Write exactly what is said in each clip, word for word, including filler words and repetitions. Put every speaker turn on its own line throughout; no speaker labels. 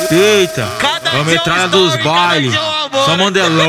Eita,
Cada
vamos
dia
entrar
um
na dos
story,
bailes.
cada dia um amor.
Só mandelão.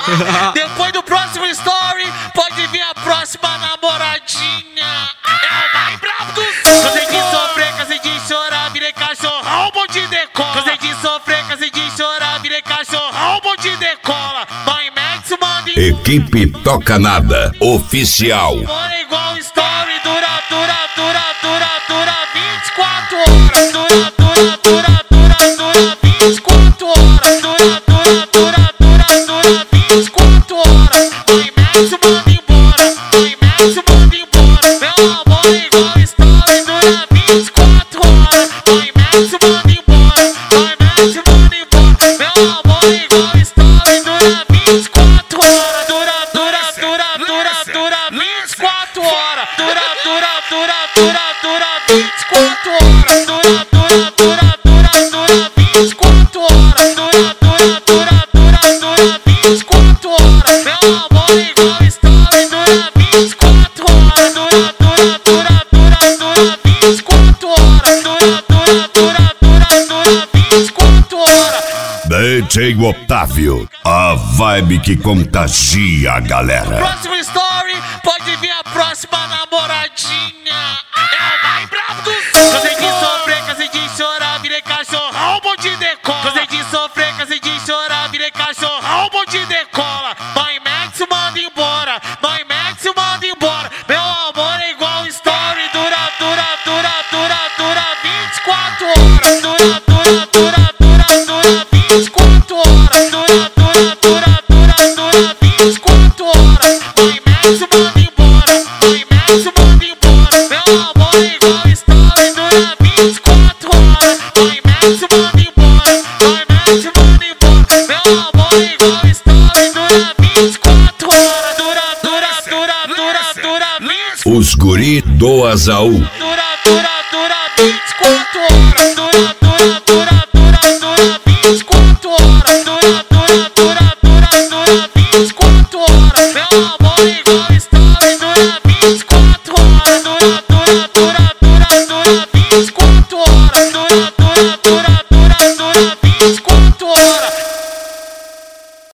Depois do próximo story, pode vir a próxima namoradinha. É o mais brabo dos... Cansei de sofrer, cansei de chorar, virei cachorrão, bom de decola. Cansei de sofrer, cansei de chorar, virei cachorrão, bom de decola. Mãe Max manda em...
Equipe Toca Nada Oficial.
Bora igual story, dura, dura, dura, dura, dura vinte e quatro horas. Dura, dura, dura, dura, dura vinte e quatro horas. Dura, dura, dura, dura, dura vinte e quatro horas. Mãe Max manda embora, Mãe Max manda embora. Meu amor é igual story, dura vinte e quatro horas. Mãe Max manda embora, Mãe Max manda embora. Meu amor é igual story, dura vinte e quatro horas. Dura, dura, dura, dura, dura vinte e quatro horas. Dura, dura, dura, dura, dura vinte e quatro horas. Dura, dura, dura, dura, dura vinte e quatro horas. Dura, dura, dura, dura, dura vinte e quatro horas. Meu amor é igual story, dura vinte e quatro horas. Dura, dura, dura, dura, dura vinte e quatro horas. Dura, dura, dura, dura, dura vinte e quatro horas.
D J Otávio, a vibe que contagia a galera.
Próximo story, pode vir a próxima namoradinha. É o mais brabo dos... Cansei de sofrer, cansei de chorar, virei cachorrão, bom de decola. Cansei de sofrer, cansei de chorar, virei cachorrão, bom de decola. Mãe Max manda embora, Mãe Max manda embora. Meu amor é igual story, dura, dura, dura, dura, dura vinte e quatro horas. Dura, dura, dura, dura, dura vinte e quatro horas. Dura, dura, dura, dura, dura vinte e quatro horas. Mãe Max manda embora, Mãe Max manda embora. Meu amor é igual story, dura vinte e quatro horas. Mãe Max manda embora, Mãe Max manda embora. Meu amor é igual story, dura vinte e quatro horas. Dura, dura, dura, dura, dura vinte e quatro horas.
Os guri do Azaú.
Dura, dura,